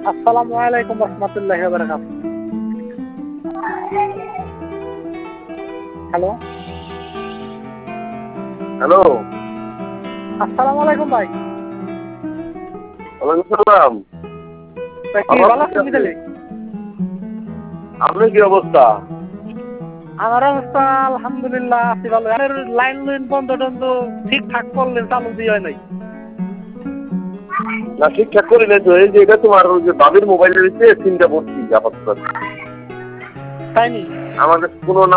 আসসালামু আলাইকুম রহমতুল্লাহি ওয়া বারাকাতুহু। Hello, hello. আসসালামু আলাইকুম ভাই। ওয়ালাইকুম সালাম। তা কি ভালো আছেন তাহলে? আপনার কি অবস্থা? আমার অবস্থা আলহামদুলিল্লাহ আছি ভালো। আর লাইন বন্ধ টন্ধ ঠিকঠাক করলেন, চালু দিয়ে হয় নাই। না ঠিকঠাক করি নাই তো, এই যে এটা তোমার ওই যে বাবির মোবাইলের ভিতরে সিমটা ভর্তি আপাতত। তাই নি? আমার কাছে কোনো